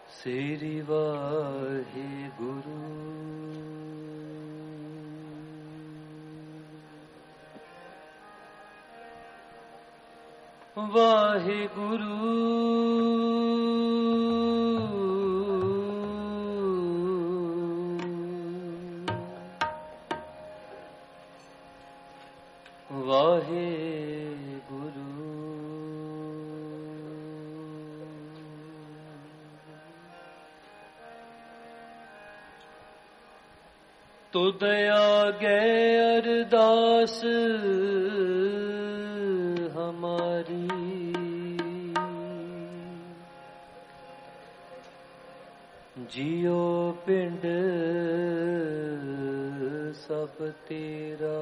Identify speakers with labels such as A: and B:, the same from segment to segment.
A: श्री वाहिगुरु। वाहिगुरु वाहिगुरु। तुद आगे अरदास हमारी, जियो पिंड सब तेरा।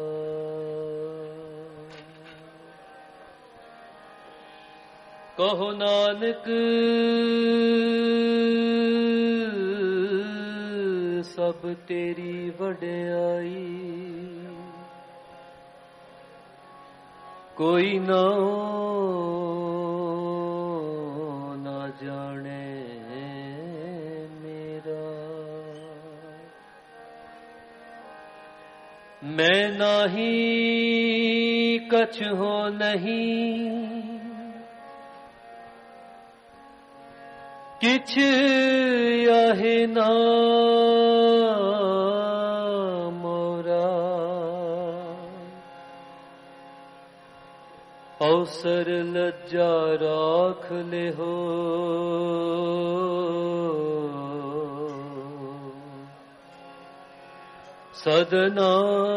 A: कहो नानक सब तेरी वड्याई, कोई ना जाने मेरा। मैं नाही कछ हो नहीं, किछ याहे ना मोरा। अवसर लज्जा राख ले हो, सदना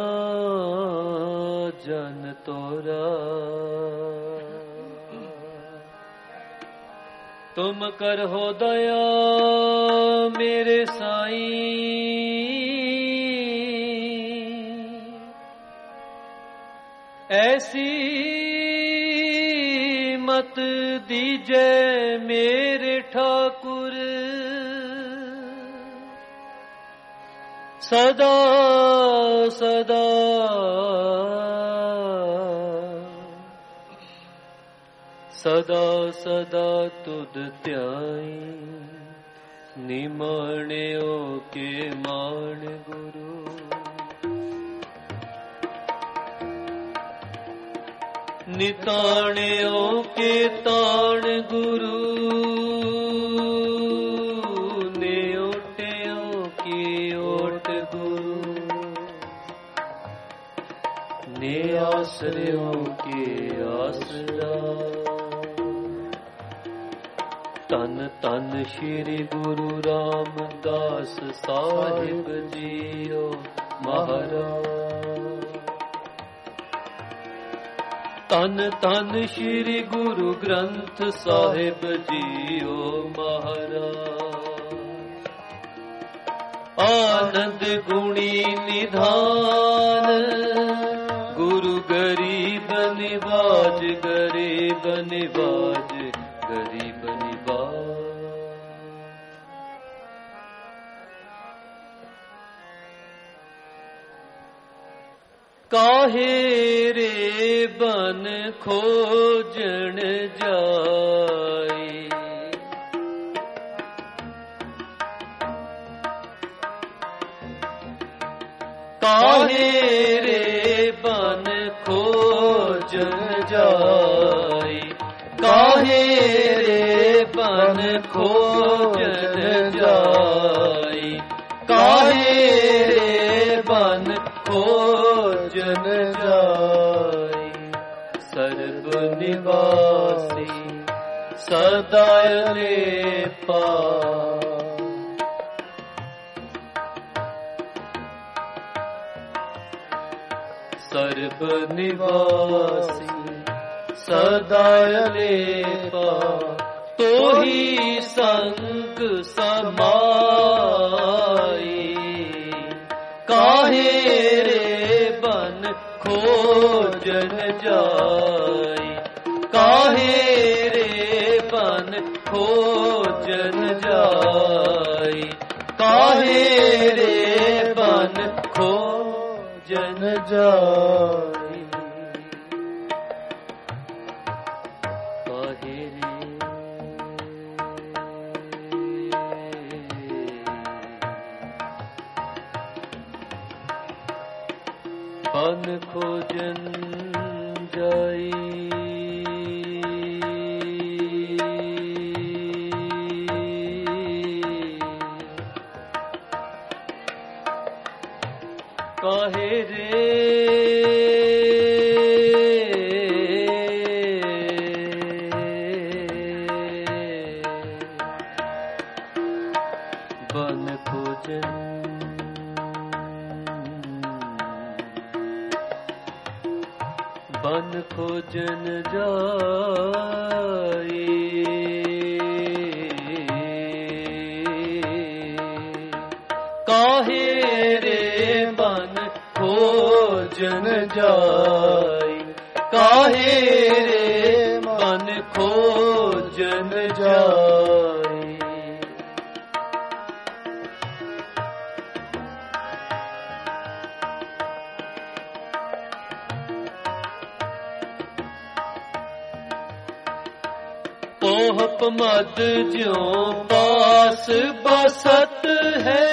A: जन तोरा। तुम कर हो दया मेरे साईं, ऐसी मत दीजे मेरे ठाकुर। सदा सदा सदा सदा तुद त्याई, निमाण्यो के मान गुरु। निताण्यो के ताण गुरु, नेओट्यो की ओट गुरु। ने आश्रयों के आसरा। तन तन श्री गुरु रामदास साहिब जियो महाराज। तन तन श्री गुरु ग्रंथ साहिब जियो महाराज। आनंद गुणी निधान, गुरु गरीब निवाज, गरीब निवाज, गरीब निवाज। काहे रे बन खोजन जाए, काहे रे बन खोजन जाए। काहे रे बन खोजन जाए, काहे रे बन खोजन जाए। सर्व निवासी सदा लेपा, सर्व निवासी सदा लेपा। तो ही संग समाई, काहे रे बन खोजन जाई। काहे रे बन खोजन जाई, काहे रे बन खोजन जाई। काहे रे बन खोजन जाई। काहे रे बन खोजन बन खोजन जाई। काहे रे बन खोजन जाई। काहे रे बन खोजन जाई। पोहप मद ज्यों पास बसत है।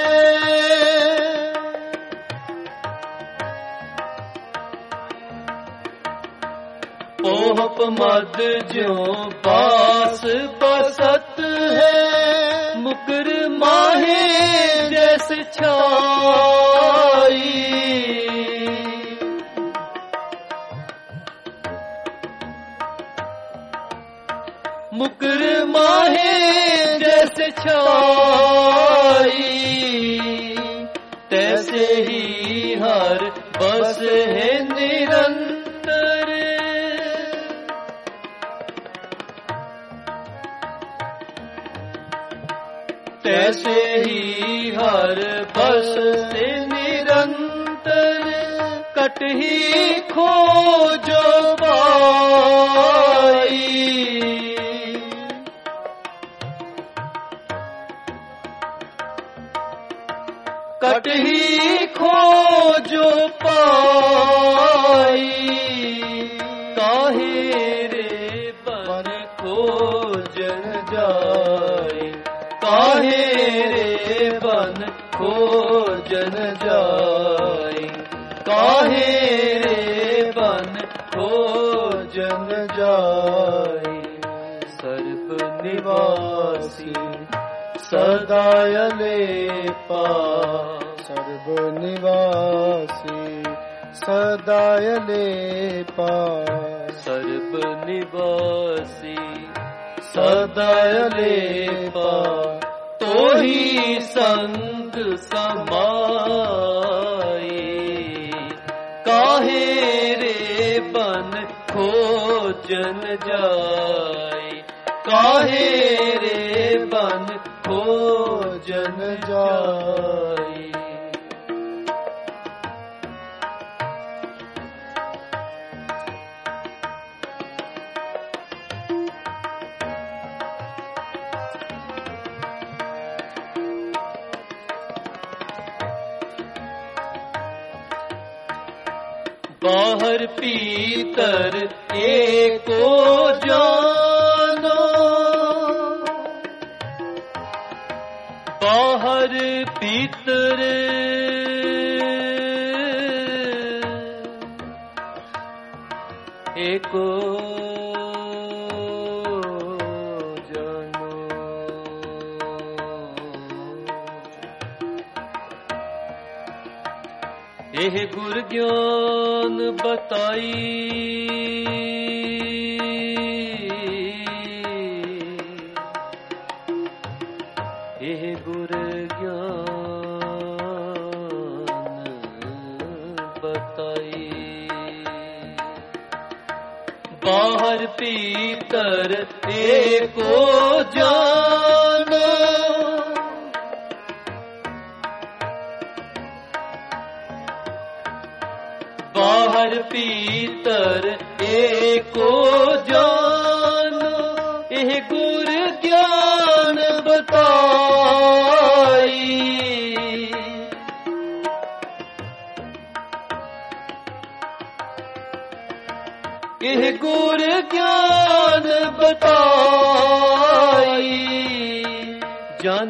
A: पोहप मद ज्यों पास बसत है। मुकर माहे जैसे छाई। मुकर माहे जैसे छाई। तैसे ही हर बस है निरंतर। तैसे ही हर बस से निरंतर। कट ही खोजो पाई। कट ही खोजो पाई। काहे रे बन खोजन जाई। काहे रे बन खोजन जाई। काहे रे बन खोजन जाई। सर्व निवासी सदाय लेपा। सर्व निवासी सदाय लेपा। सर्व निवासी सदाय लेपा। तो ही संग समाई। काहे रे बन खोजन जाई। काहे रे बन खोजन जाई। बाहर भीतर एको जानो। बाहर भीतर एको जानो। एह गुर ज्ञान बताई। एह गुर ज्ञान बताई। बाहर भीतर एको जानो। बाहर भीतर एको जानो। एह गुर ज्ञान बताई। एह गुर ज्ञान बताई। जन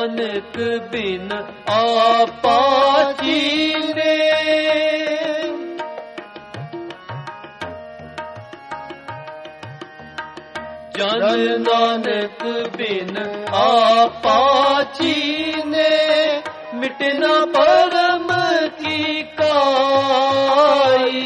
A: नानक बिन आपा चीरे। जन नानक बिन आपा चीने, मिटे न परम की काई।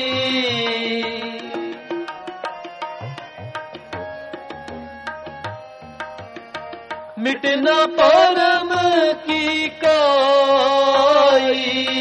A: मिटे न परम की काई,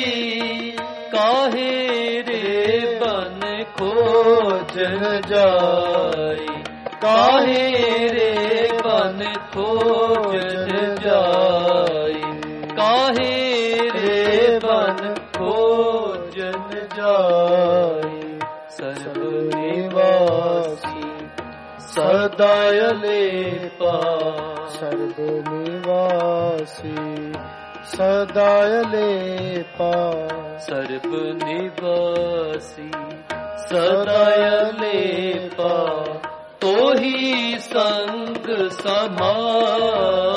A: काहे रे बन खोजन जाई। काहे रे बन खोजन जाई। काहे रे बन खोजन जाई। सर्व निवासी सदाय लेपा। सर्व निवासी सदाय लेपा। सर्व निवासी सदाय लेपा। तो ही संग समाए।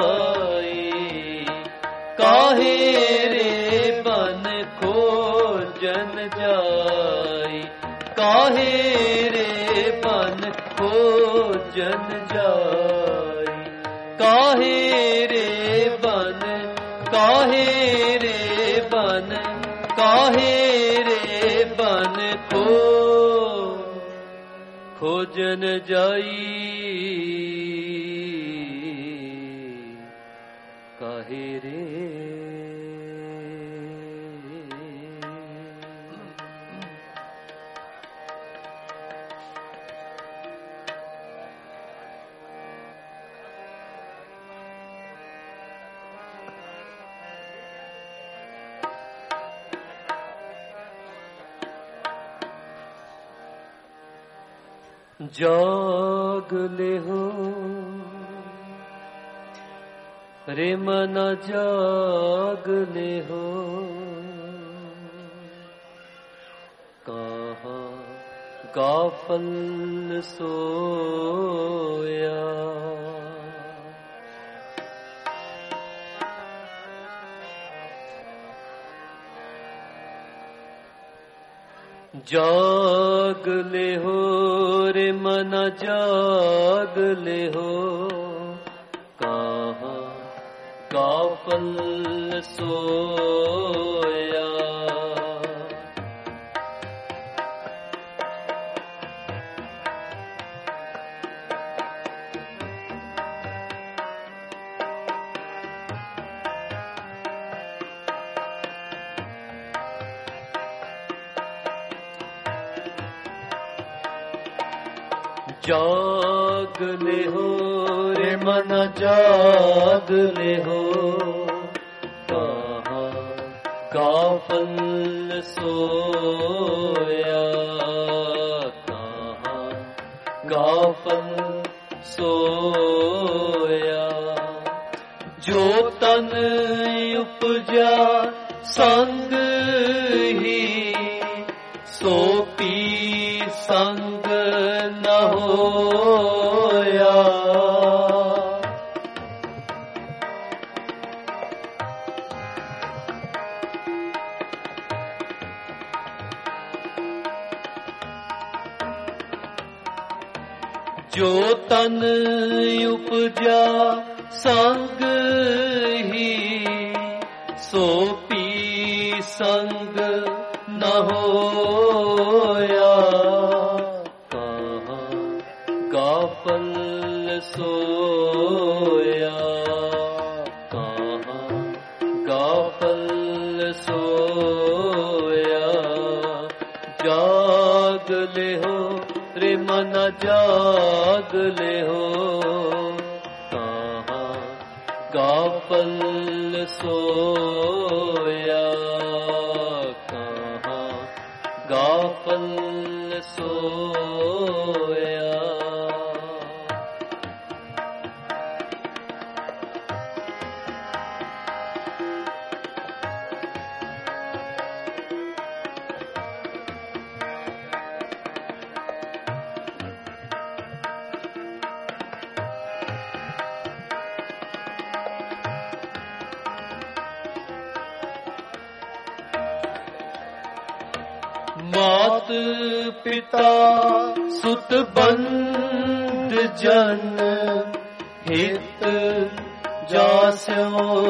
A: काहे रे बन खोजन जाई। काहे रे बन खोजन जाई। काहे रे बन, काहे रे बन, काहे रे बन खोजन जाई। काहे रे जाग ले हो रे मना, जाग ले हो। कहाँ गाफल सोया। जाग ले हो रे मना, जाग ले हो। कहाँ गाफल सोया। जाग ले हो रे मन, जाग ले हो। कहाँ गाफल सोया। कहाँ गाफल सोया। जो तन उपजा संग ही, सो पी संग न होया। जो तन उपजा संग ही, सो पी संग न होया। कहाँ गाफल सोया। कहाँ गाफल सोया। जाग ले हो रे मन, जाग ले हो। कहाँ गाफल सोया। कहाँ गाफल सोया। मात पिता सुत बंद जन, हित जास्यो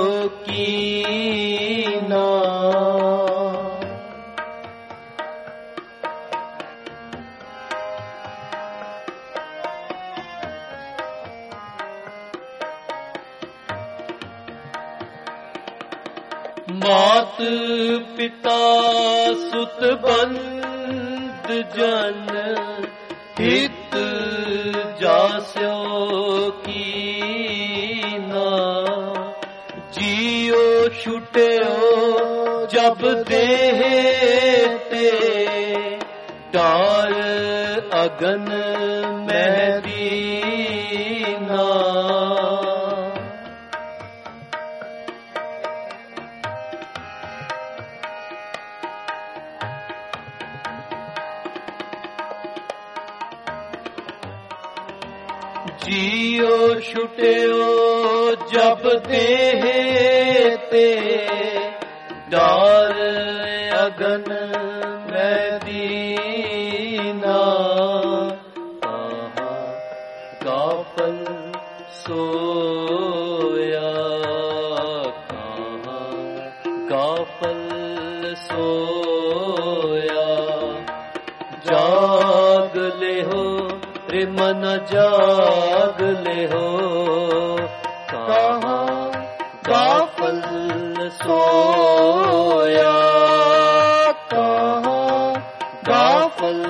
A: कीना। मात पिता सुत बंद जन हित जास्यो कीना। जियो छुट्यो जब देह ते डार अगन महदीना। जियो छुट्यो जब देह ते डार अगन महदीना। गाफल सोया गाफल सोया। जाग ले हो रे मन जाग ले हो। कहाँ गाफल सोया कहाँ गाफल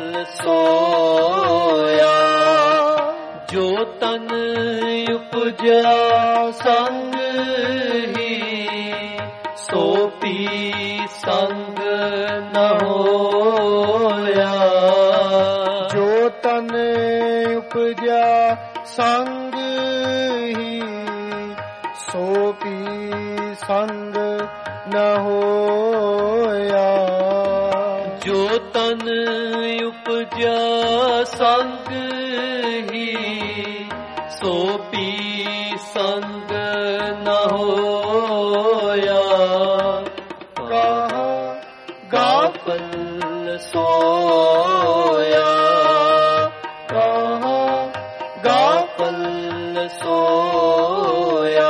A: सोया। जो तन उपजा संग ही सो पी संग न होया। जो तन उपजा संग ही सो पी संग न होया। जो तन उपजा संग ही सो पी संग न होया। कहाँ गाफल सोया कहाँ गाफल सोया।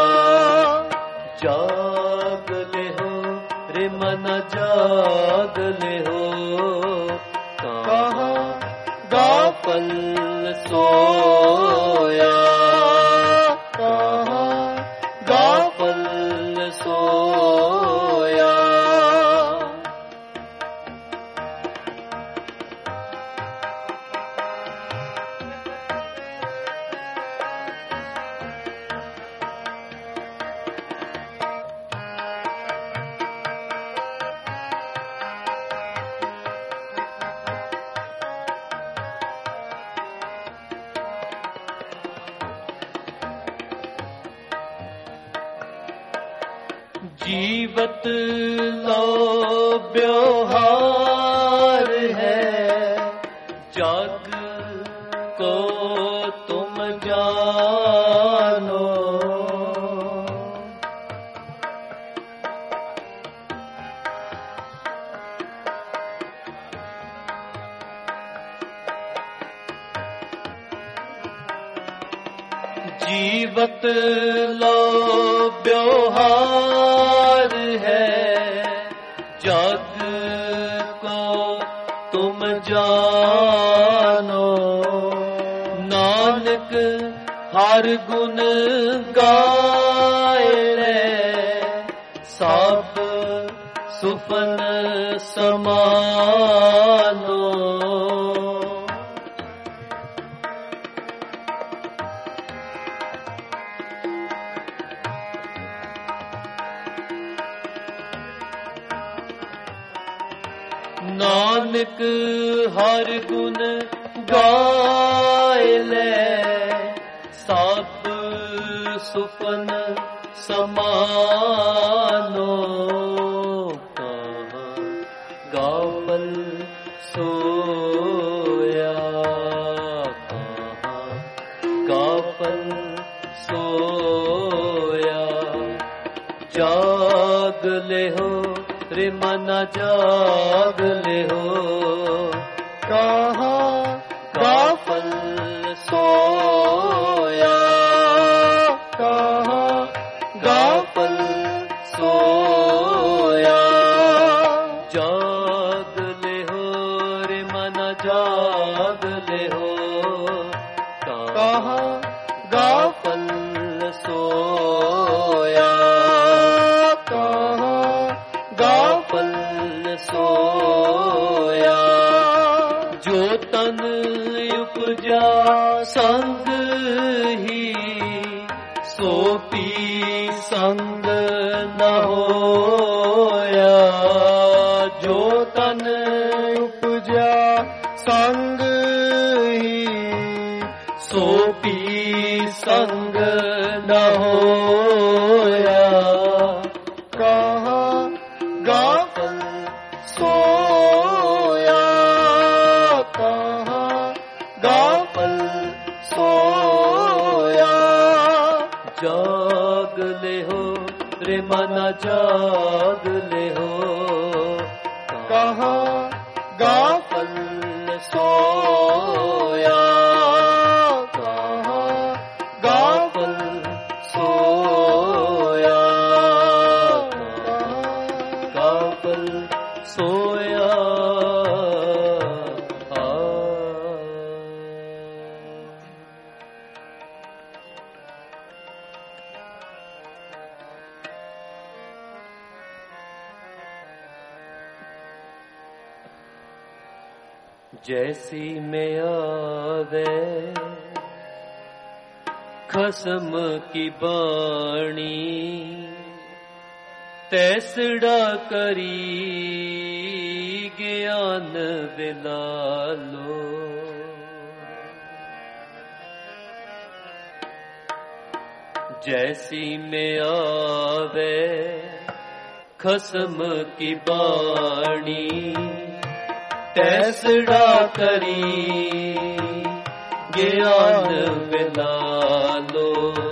A: जाग ले हो रे मन जाग ले हो। कहाँ गाफल सोया कहाँ गाफल सोया। जीवत लो व्यवहार है जग को तुम जानो। जीवत लो व्यवहार है जग को तुम जानो। नानक हर गुण गाए रे सब सुपन समानो। नानक हर गुण गाए ले सब सुपन समानो। गाफल सोया गाफल सोया। जाग ले हो रे मन जाग ले हो। कहाँ गाफल सोया सोया,
B: कहाँ गाफल
A: सोया। जो तन उपजा संग ही, सो पी संग न होया।
B: जो तन उपजा संग ही,
A: सो पी संग न होया।
B: कहाँ गाफल सोया, कहाँ गाफल सोया।
A: जाग ले हो रे मना, जाग ले हो,
B: कहाँ गाफल
A: सोया,
B: कहाँ
A: गाफल सोया, गाफल सोया। जैसी में आवे खसम की बाणी, तैसड़ा करी ज्ञान विलालो। जैसी में आवे खसम की बाणी, तैसड़ा करी ज्ञान विलालो।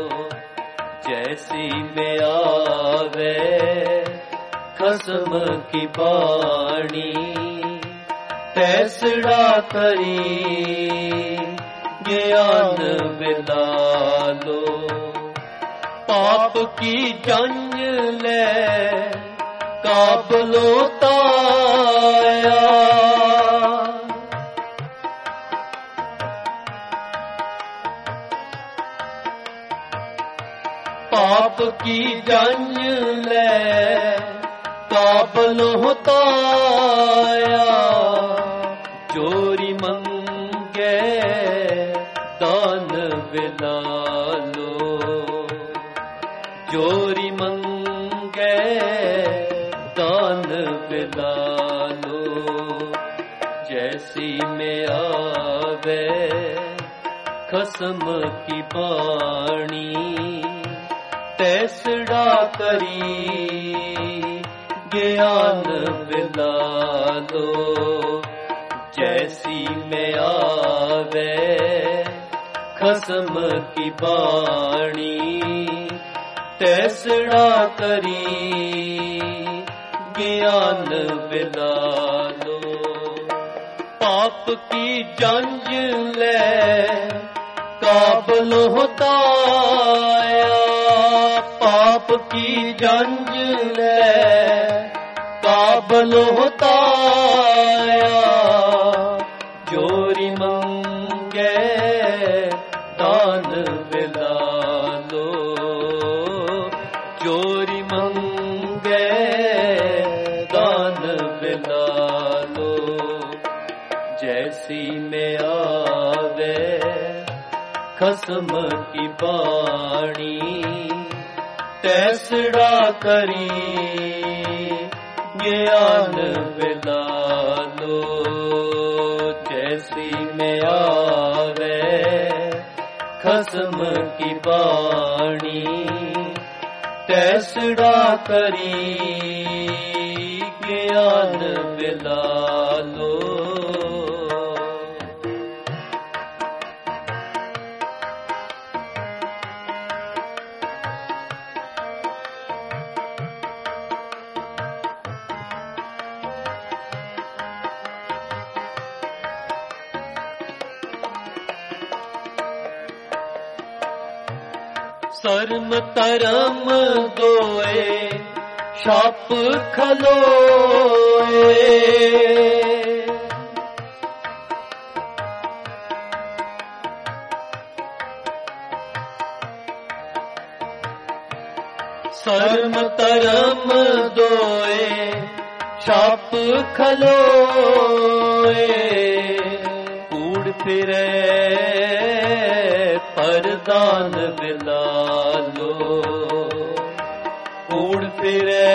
A: जैसी में आवे खसम की बाणी, तैसड़ा करी ज्ञान विलालो। पाप की जंज ले काबलो ताया, पाप की जंज ले काबल होताया। चोरी मंगे दान विलालो, चोरी मंगे दान विलालो। जैसी में आवे खसम की बाणी, तैसड़ा करी ज्ञान विलालो। जैसी में आवे खसम की बाणी, तैसड़ा करी ज्ञान विलालो। पाप की जंज ले काबल होताया, पाप की जंज ले काबल होताया। चोरी मंगे दान विलालो, चोरी मंगे दान विलालो। जैसी में आवे खसम की बाणी, तैसड़ा करी ज्ञान विलालो। जैसी में आवे खसम की बाणी, तैसड़ा करी ज्ञान विलालो। शर्म तरम दोए छाप खलोए, सर्म तरम दोए छाप खलोए कूड़ फिरे परदान बिलालो कूड़ फिरे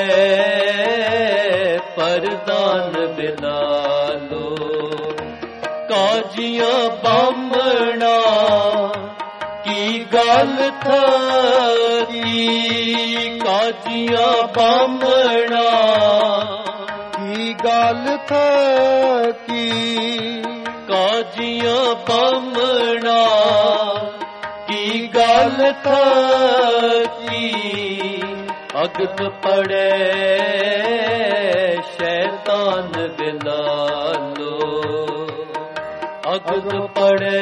A: परदान बिलालो काजियां बामणा की गल थी काजियां बामणा
B: की गल थी
A: काजियां बामणा की गल थी अगत पड़े शैतान बिलालो अगत पड़े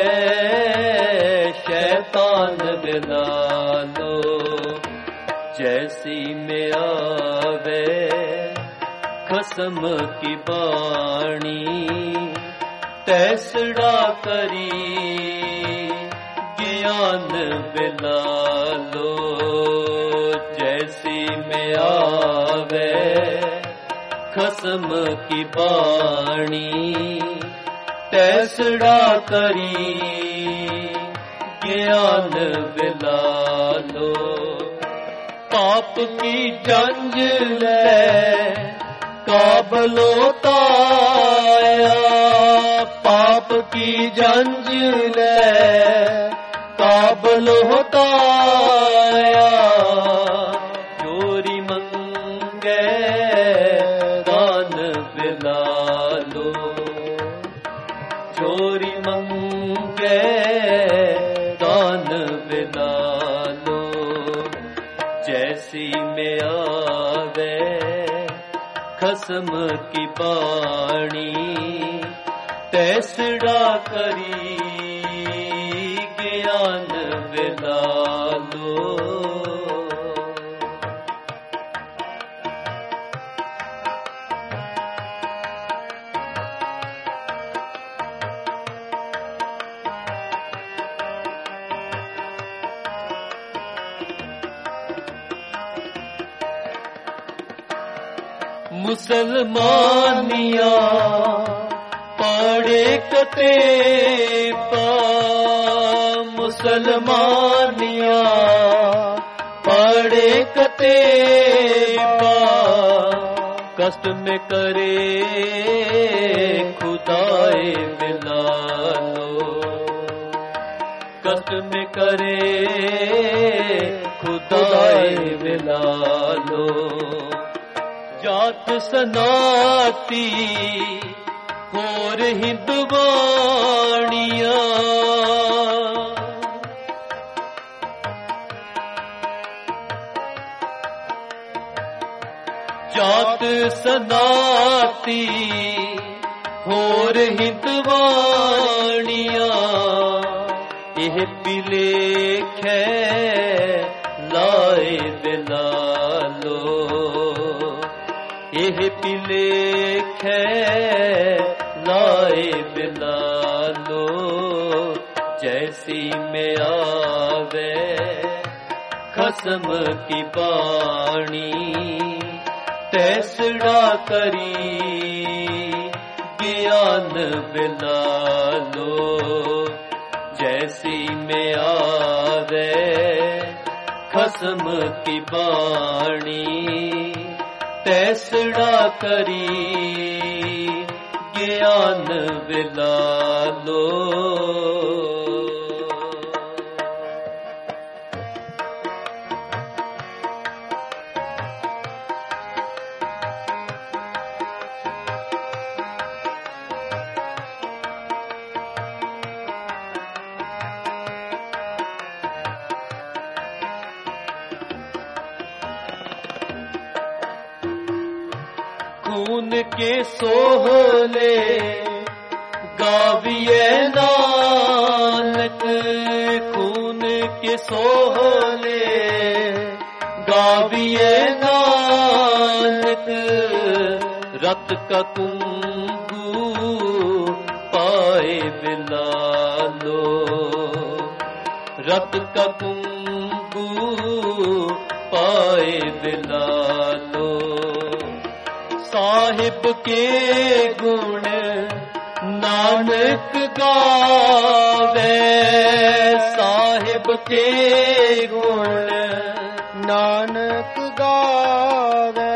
A: शैतान बिलालो जैसी में आवे खसम की बाणी तैसड़ा करी ज्ञान बिलालो जैसी में आवे खसम की बाणी तैसड़ा करी ज्ञान बिलालो पाप की जंज ले काबलो ताया पाप की जंज ले काबलो ताया चोरी मंगे दान बिलालो चोरी मंगे दान बिलालो जैसी में आवे खसम की बाणी तैसड़ा करी ज्ञान बिलालो मुसलमानिया पढ़े कते पा मुसलमानिया पढ़े कते पा कष्ट में करे खुदाए बिलालो कष्ट में करे खुदाए बिलालो जात सनाती होर हिंदवाणिया जात सनाती होर हिंदवाणिया यह पिलेखे लाए बिलालो यह पिलेखे लाए बिलालो जैसी में आवे खसम की बाणी तैसड़ा करी ज्ञान बिलालो जैसी में आवे खसम की बाणी तैसड़ा करी ज्ञान बिलालो खून के सोहले गाविए नानक खून के सोहले गाविए नानक रत का कुंगू पाए बिलालो रत का कुंगू पाए लाए बिलालो। साहिब के गुण नानक गावे, साहिब के गुण
B: नानक गावे,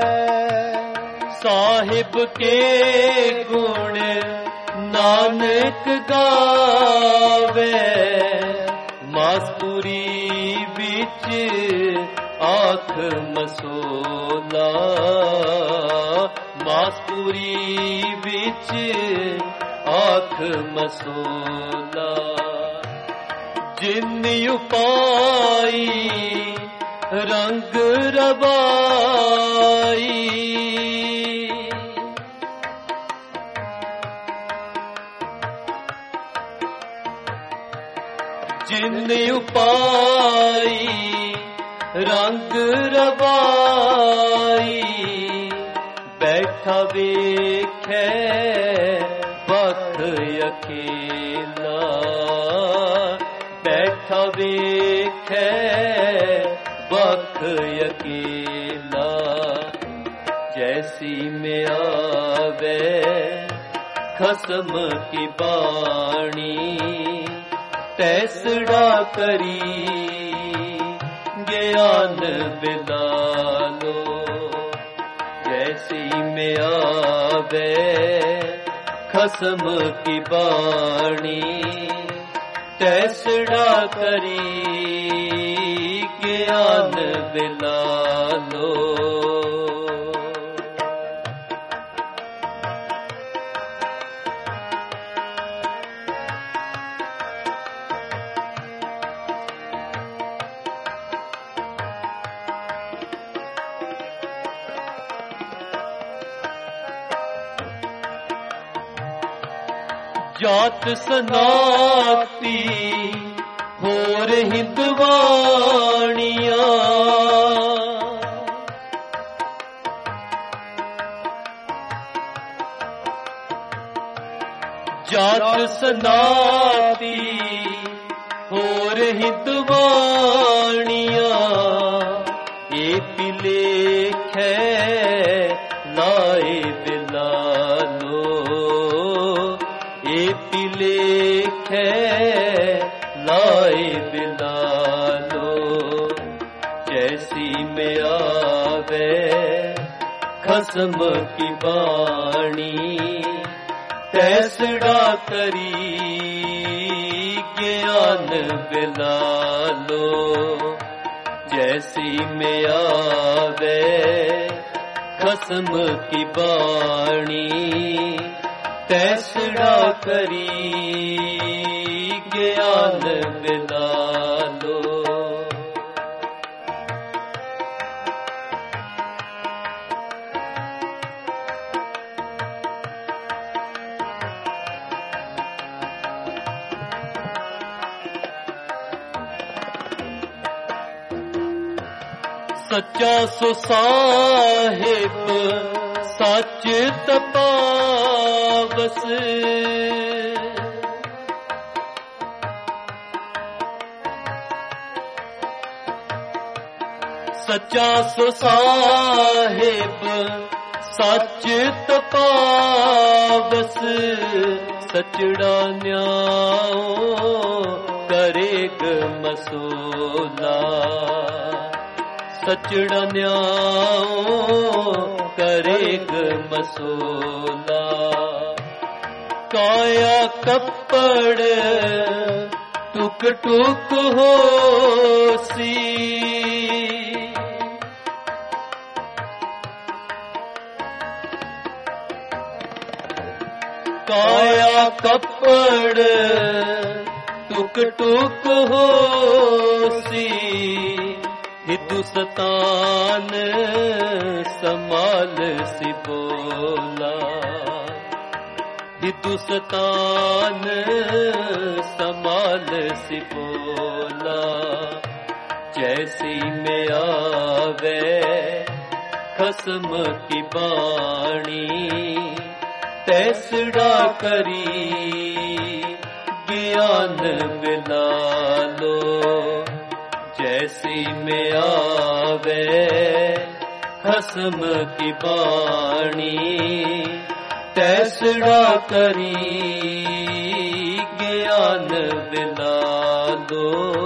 A: साहिब के गुण नानक गावे। मास्तूरी बिच आँख मसोला, मास्तूरी बिच आँख मसोला। जिन उपाई रंग रबाई, जिन उपाई रंग रबाई। बैठा वेखे बख अकेला, बैठा वेखे बख अकेला। जैसी में आवे खसम की बाणी, तैसड़ा करी ज्ञान बिलालो। जैसी में आवे खसम की बाणी, तैसड़ा करी ज्ञान बिलालो। जात सनाती होर हिंदवाणिया, जात सनाती होर हिंदवाणिया। ए पिलेखे लाए बिलालो, पिलेखे लाए बिलालो। जैसी में आवे खसम की बाणी, तैसड़ा करी ज्ञान बिलालो। जैसी में आवे खसम की बाणी, तैसड़ा करी ज्ञान बिलालो। सच्चा सो साहिब सच तपावस, सच्चा सो साहिब सच तपावस। सचड़ा न्याओ करेग मसोला, सचड़ा न्याओ करेग मसोला। काया कपड़ टुक टुक होसी, काया कपड़ टुक टुक होसी। हिंदुस्तान संभाल सी बोला, हिंदुस्तान संभाल सी बोला। जैसी में आवे खसम की बाणी, तैसड़ा करी ज्ञान बिलालो। जैसी में आवे खसम की बाणी तैसड़ा करी ज्ञान बिला दो।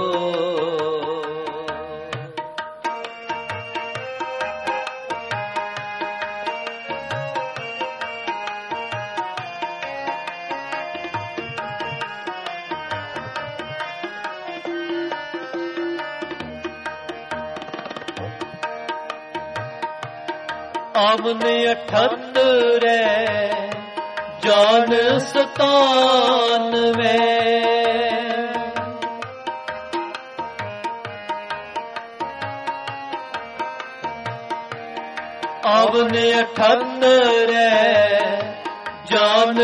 A: आमने 78 जान 97 आमने 78 जान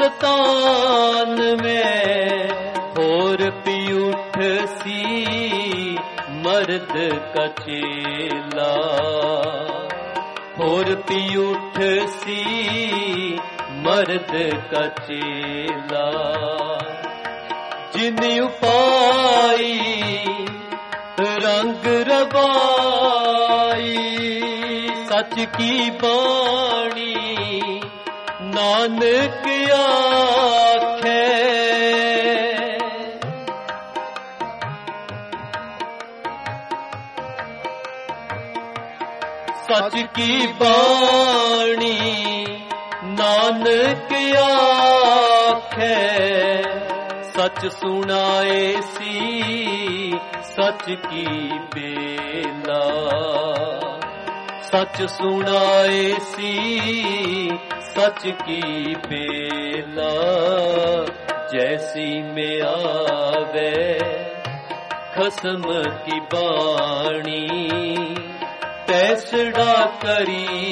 A: 97 होर पीयूठ सी मर्द का चेला होर पीयूठ सी मर्द का चेला जिन उपाई रंग रबाई सच की बाणी नानक आखे सच की बाणी नानक आखे सच सुनाए सी सच की बेला सच सुनाए सी सच की बेला जैसी में आवे खसम की बाणी तैसड़ा करी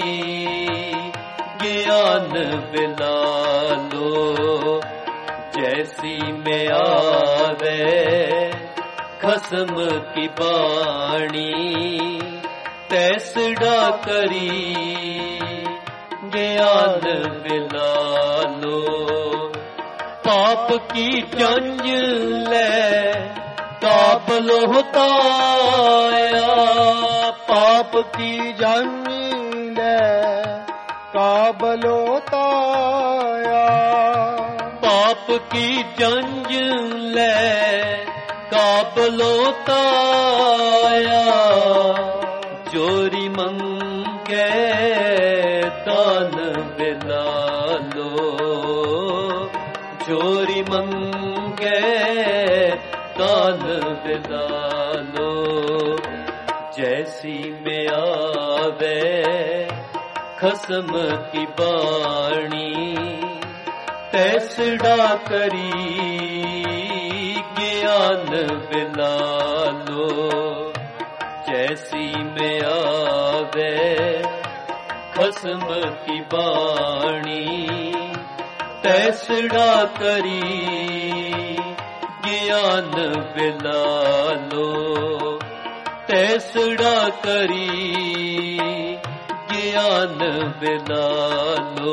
A: ज्ञान बिला लो। जैसी में आवे खसम की बाणी तैसड़ा करी ज्ञान बिला लो। पाप की जंज ले काबल होताया
B: पाप की जंज ले काबल होताया
A: पाप की जंज ले काबल होताया जोरी मंगे दान बिला लो। जोरी मंगे दान बिला लो। जैसी में आवे खसम की बाणी तैसड़ा करी ज्ञान बिला लो। जैसी में आवे खसम की बाणी तैसड़ा करी ज्ञान बिला लो। तैसड़ा करी ज्ञान बिला लो।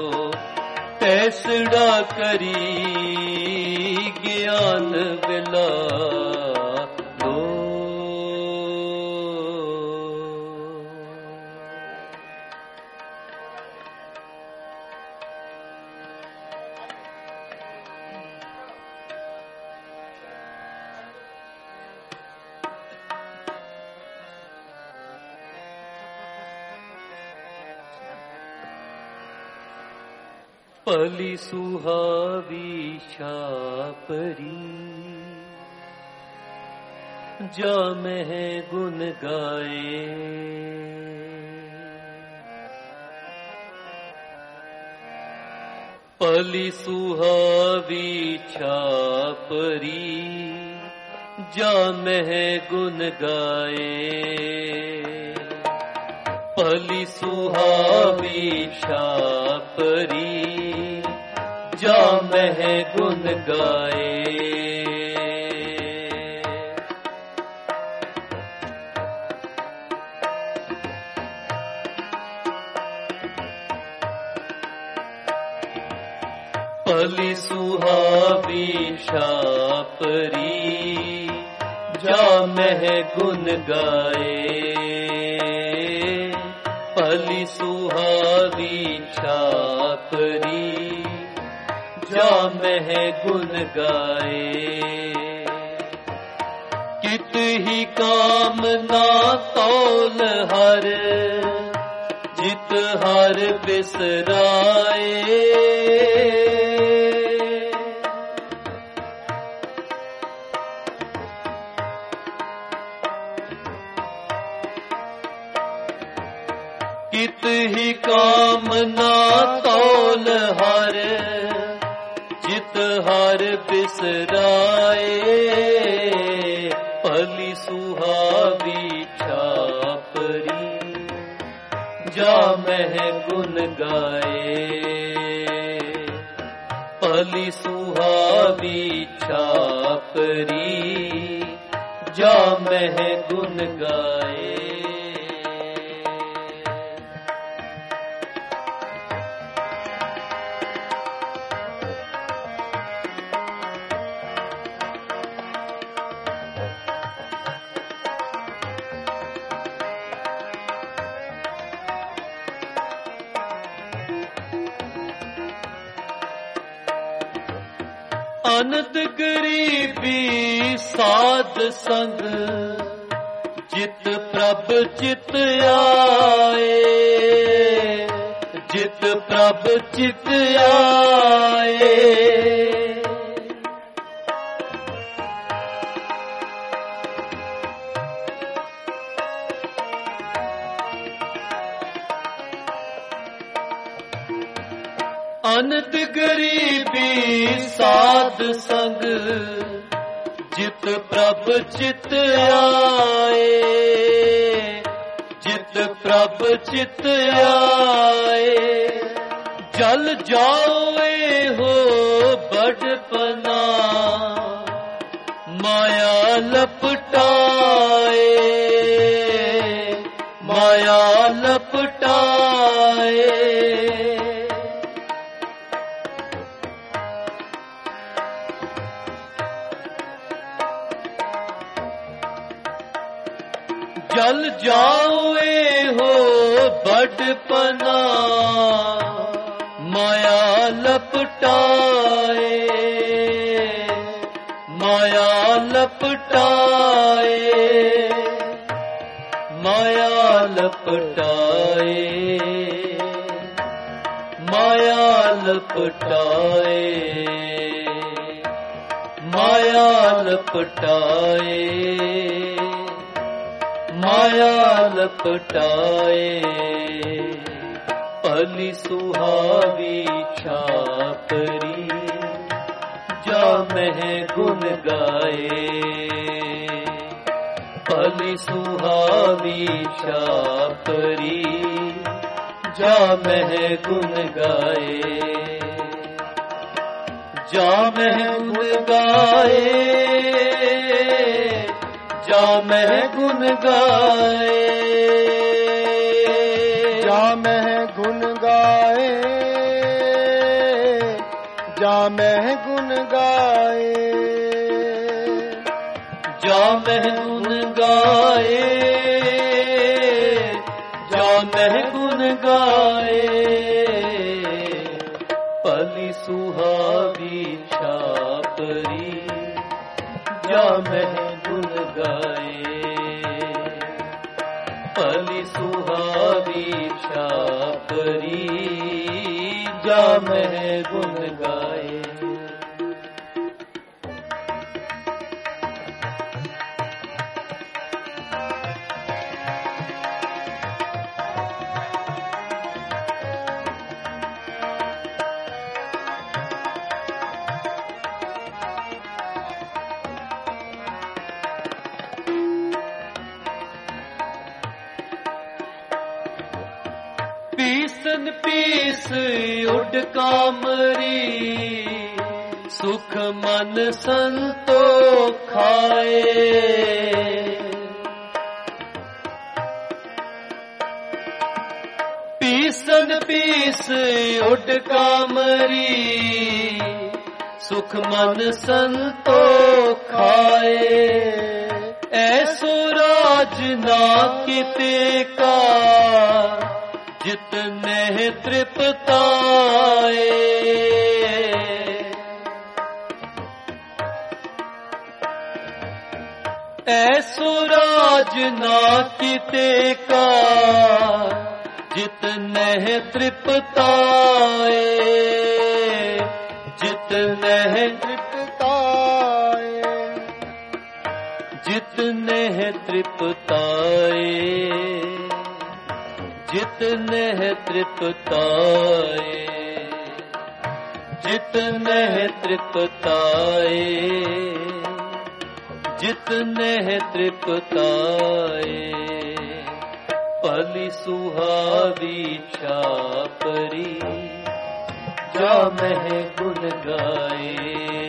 A: तैसड़ा करी ज्ञान बिला लो। पली सुहावी छापरी जा मैं गुन गाए। पली सुहावी छापरी जा मैं गुन गाए। पली सुहावी छापरी जा मैं गुन गाए। पली सुहावी छापरी जा मैं गुन गाए। भली सुहावी छापरी जा मह गुन गाए। कित ही काम ना तौल हर जित हर बिसराए। कित ही काम ना तौल हर जित हर बिसराए। भली सुहावी छापरी जा मह गुन गाए। भली सुहावी छापरी जा मह गुन गाए। अनंत गरीबी साध संग जित प्रभ चित आए। जित प्रभ चित आए। अनंत गरीबी साध संग जित प्रभ चित आए। जित प्रभ चित आए। जल जाओए हो बड़पना माया लपटाए। माया लपटाए। जल जाओए हो बड़पना माया लपटाए। माया लपटाए। माया लपटाए। माया लपटाए। माया लपटाए। माया लपटाए। भली सुहावी छापरी जा मह गुन गाए। भली सुहावी छापरी जा मह गुन गाए। जा मह गुन गाए। जा मह गुन गाए।
B: जा मह गुन गाए। जा मह गुन गाए।
A: जा मह गुन गाए। जा मह गुन गाए। भली सुहावी छापरी जा मह गुन गाए। भली सुहावी छापरी जा मह गुन गाए। पीसन पीस उड कामरी सुख मन संतोखाए। पीसन पीस उड कामरी सुख मन संतोखाए। ऐसो राज ना किते का जितने तृप्ताए। ऐसो राज ना किते का जितने तृप्ताए। जितने
B: तृप्ताए।
A: जितने तृप्ताए। जितने तृप्ताए। जितने तृप्ताए। जितने तृप्ताए। पली सुहावी छापरी जा मह गुण गाए।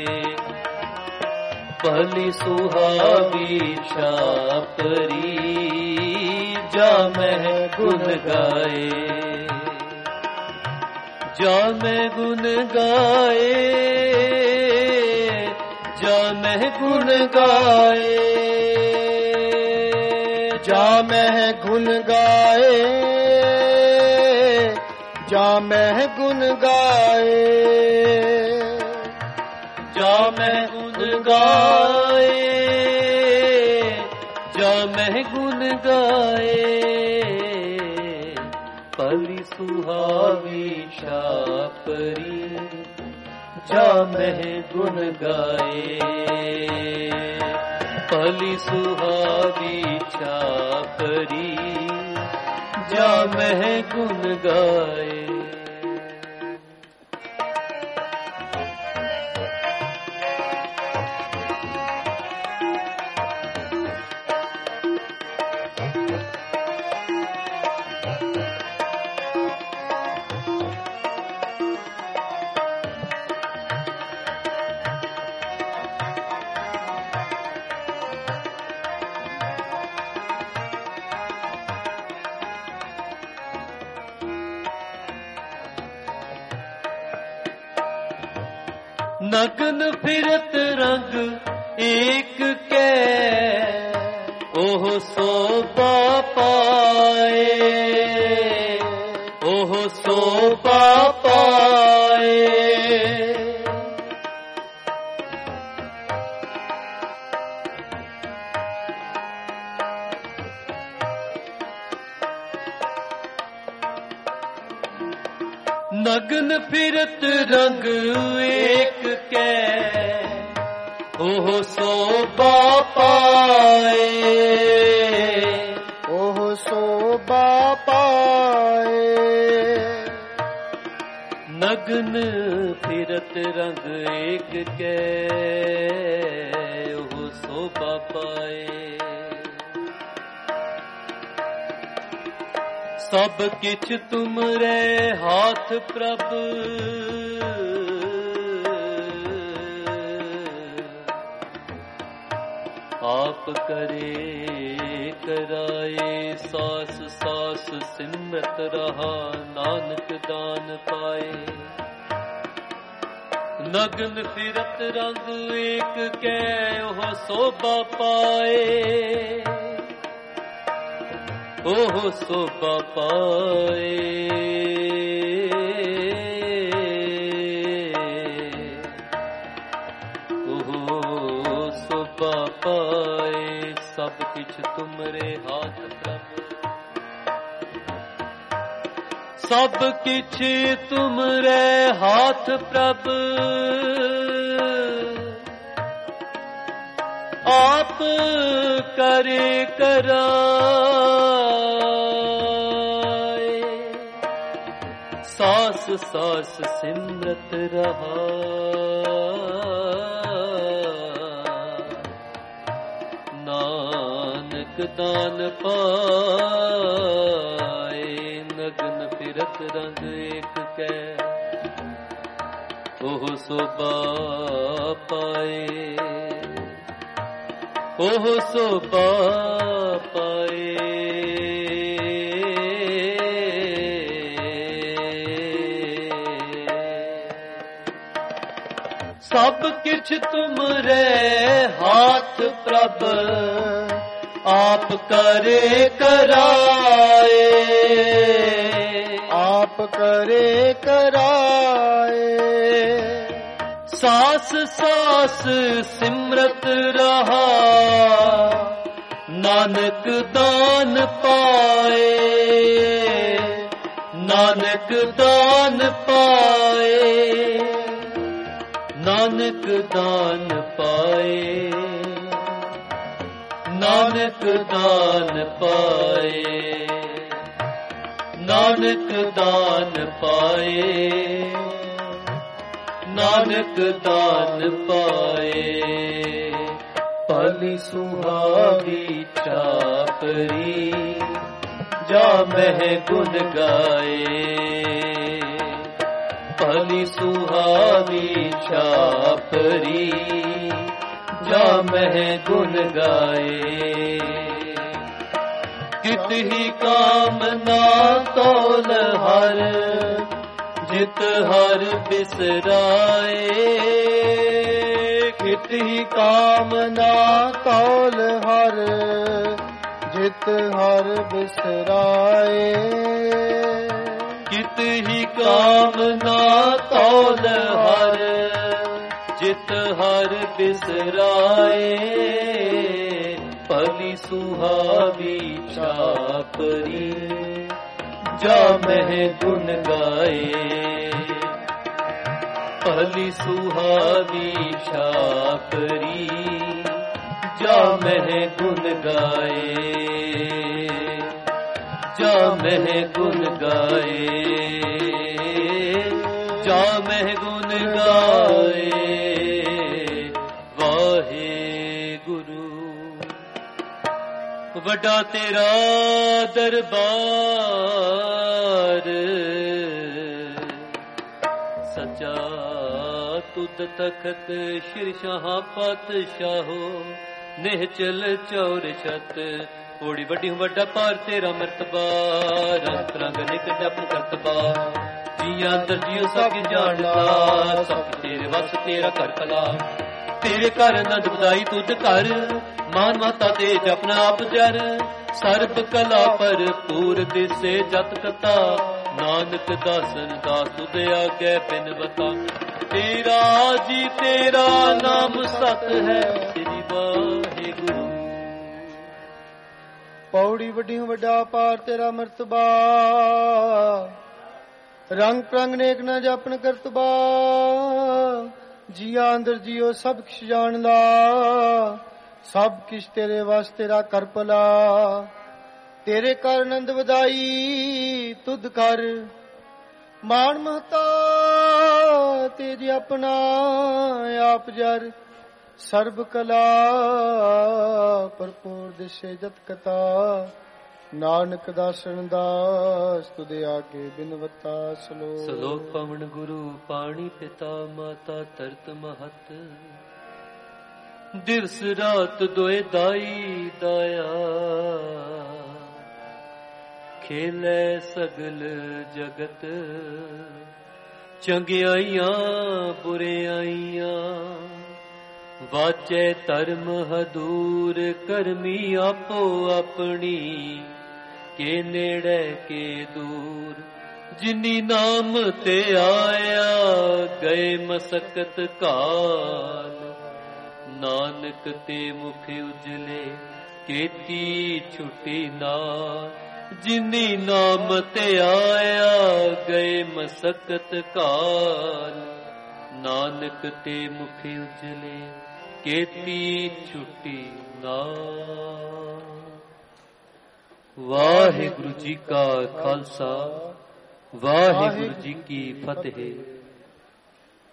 A: पली सुहावी छापरी जा मह गुण गाए। जा मैं गुण गाए। जा मैं गुण गाए।
B: जा मैं गुण गाए। जा मैं गुण गाए।
A: जा मैं गुण गाए। जा मैं गुण गाए। पली सुहावी छापरी जा मैं गुण गाए। पली सुहावी छापरी जा मैं गुण गाए। नग्न फिरत रंग एक कै ओह शोभा पाए। ओह शोभा पाए। नग्न फिरत रंग एक कै ओह शोभा पाए।
B: ओह शोभा पाए।
A: नग्न फिरत रंग एक कै ओह शोभा पाए। सब किछ तुमरे हाथ प्रभ आप करे कराए। सास सास सिमरत रहा नानक दान पाए। नग्न फिरत रंग एक कै ओह शोभा पाए। ओह शोभा पाए। ओह शोभा पाए। सब किछ तुमरे हाथ प्रभ सब किछ तुमरे हाथ प्रभ आप करे कराए। सास सास सिमरत रहा नानक दान पाए। नग्न फिरत रंग एक कै ओह शोभा पाए। ओह शोभा पाए। सब किछ तुमरे हाथ प्रभ आप करे कराए।
B: करे कराए।
A: सास सास सिमरत रहा नानक दान पाए, नानक दान पाए, नानक दान पाए, नानक दान पाए, नानक दान पाए, नानक दान पाए। भली सुहावी चापरी जा मह गुण गाए, भली सुहावी चापरी जा मह गुण गाए। कित ही कामना तौल हर जित हर बिसराए,
B: कित ही कामना तौल हर जित हर बिसराए।
A: कित ही कामना तौल हर जित हर बिसराए। भली सुहावी चापरी जा मह गुण गाए, भली सुहावी छापरी जा मह गुण गाए, जा मह गुण गाए, जा मह गुण गाए। वाहे गुरु वड्डा तेरा दरबार, सचा तुद तखत शिरशाह पातशाहो, निहचल चौर छत ओड़ी वड्डी वड्डा पार तेरा मरतबा। रंग रंग निकट अपन करतबा, जिया अंदर जियो सब जानदा, सब तेरे वस तेरा कर कला। तेरे घर नंद बधाई तुद कर, मान माता ते जपना आप जर। सर्ब कला पर पूर दिसे जत कथा, नानक दासन दास तुद आगे बिन बता। तेरा जी तेरा नाम सत है, तेरी वाहे गुरु।
B: पौड़ी वड्डी वड्डा पार तेरा मरतबा, रंग प्रंग नेक न जपन करतबा। जिया अंदर जियो सब किश जानदा, सब किश तेरे वास तेरा कर भला। तेरे कर नंद वधाई तुद कर, मान महता तेरी अपना आप जर। सर्ब कला भरपूर दिशे जत कथा, नानक दासन दास तुदे आगे बिनवता।
A: सलोक पवन गुरु पाणी पिता माता तरत महत, दिवस रात दोए दाई दाया। खेले सगल जगत चंगियाइयां बुरियाइयां। वाचे धर्म हदूर करमी आपो अपनी, के नेड़े के दूर। जिनी नाम ते आया गए मसकत काल, नानक ते मुख उजले केती छुटी नाल। जिनी नाम ते आया गए मसकत काल, नानक ते मुख उजले केती छुटी नाल। वाहिगुरु जी का खालसा, वाहिगुरु जी की फतेह।